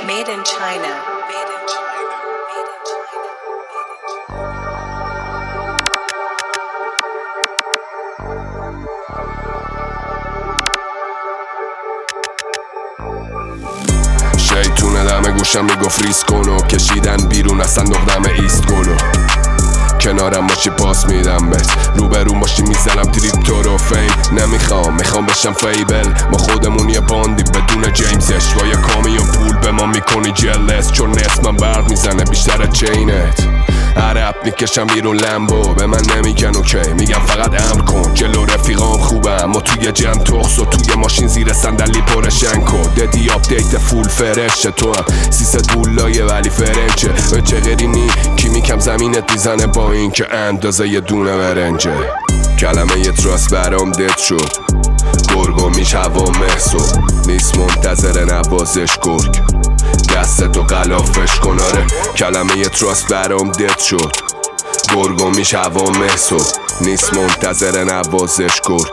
Made in China. شیطونه دم گوشم میگفت ریس کنو کشیدن بیرون از صندوق دم ایست کنو کنارم باشی پاس میدم بهت روبرون باشی میزنم تریپتور و فیم میخوام بشم فیبل ما خودمون یه باندی بدون جیمزش و یه کامیون پول به ما میکنی جلس چون اسمم برق میزنه بیشتر چینت عرب میکشم بیرون لمبو به من نمیگن اوکی میگم فقط امر کن جلو رفیقام خوبم ما توی جمع تخص و توی ماشین زیر صندلی پرشنکو ددی آپدیت فول فرشه تو هم 300 بولایه ولی فرنچه به چه غیرینی کی میکم زمینت میزنه با این که اندازه یه دونه برنجه کلمه یه تراست برام دد شد گرگو میش هوا محسو نیست منتظر نوازش گرگ دستتو غلافش کن آره کلمه یه تراست برام دد شد گرگو میش هوا محسو نیست منتظر نوازش گرگ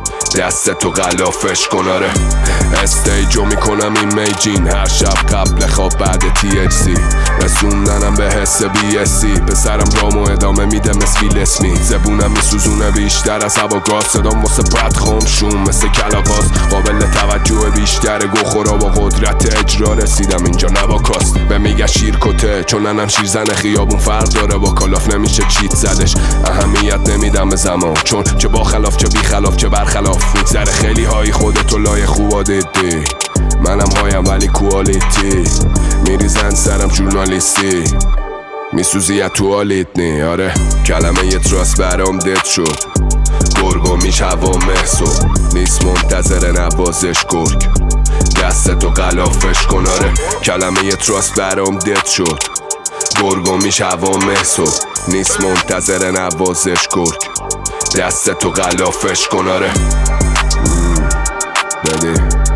دستتو غلافش کن آره استیجو میکنم این میجین هر شب قبل خواب بعد THC رسوندنم به حس BSC پسرم رامو ادامه میده مثل ویل اسمیت زبونم میسوزونه بیشتر از هوا گاز صدام واسه بدخوام شوم مثل کلاغاز قابل توجه بیشتر گوخورا با قدرت اجرا رسیدم اینجا نواکاست به میگه شیرکته چون ننم شیرزن خیابون فرق داره با کالاف نمیشه چیت زدش اهمیت نمیدم به زمان چون چه با خلاف چه بی خلاف چه برخلاف میگذره خیلی هایی خودتو لای خوبا دیدی منم هایم ولی کوالیتی میریزن سرم ژورنالیستی میسوزی از توالت نی آره کلمه یه تراست برام دد شد گرگو میش هوا محسو نیست منتظر نوازش گرگ دستتو غلافش کن آره کلمه یه تراست برام دد شد گرگو میش هوا محسو نیست منتظر نوازش گرگ دستتو غلافش کن آره بده